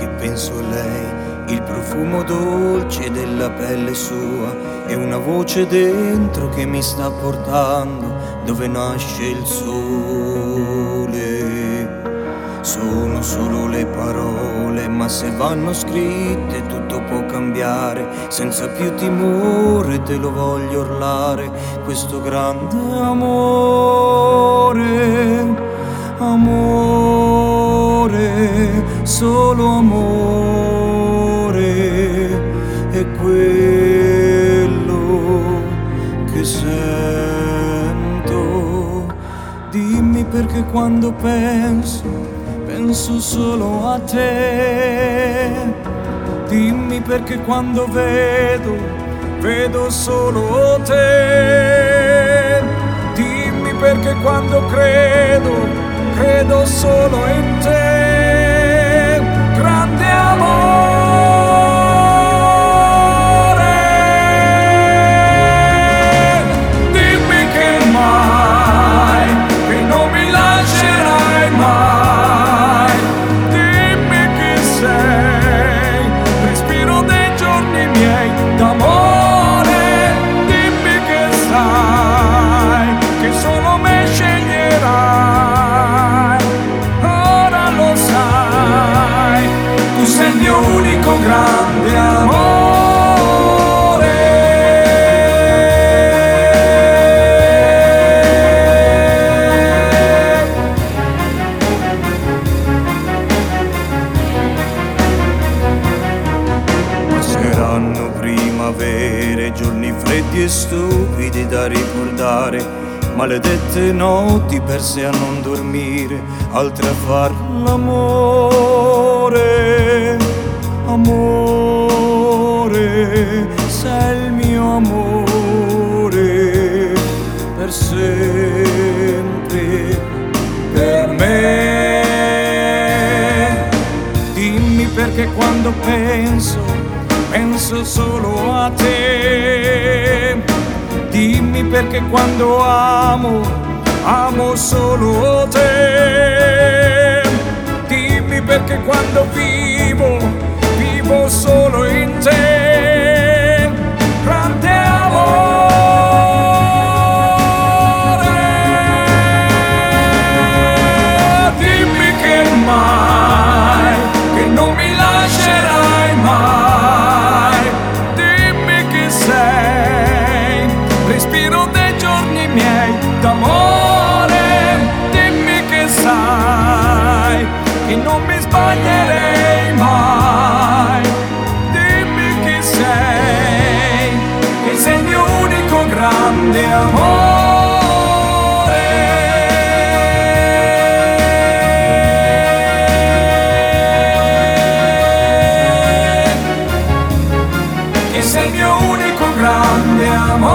che penso a lei, il profumo dolce della pelle sua e una voce dentro che mi sta portando dove nasce il sole. Sono solo le parole, ma se vanno scritte tutto può cambiare. Senza più timore te lo voglio urlare, questo grande amore, amore, solo amore, è quello che sento. Dimmi perché quando penso solo a te. Dimmi perché quando vedo solo te. Dimmi perché quando credo solo in te. Grande amore, dimmi che non mi lascerai mai. D'amore, dimmi che sai che solo me sceglierai. Ora lo sai, tu sei il mio unico grande amore. Passeranno primavere, giorni freddi e stupidi da ricordare, maledette notti perse a non dormire, altre a far l'amore. Amore, sei il mio amore, per sempre, per me. Dimmi perché quando penso solo a te. Dimmi perché quando amo solo te. Dimmi perché quando vivo solo in te. Grande amore, dimmi che non mi lascerai mai. Respiro dei giorni miei d'amore, dimmi che sai che non mi sbaglierei mai. Dimmi che sei il mio unico grande amore. Che sei il mio unico grande amore.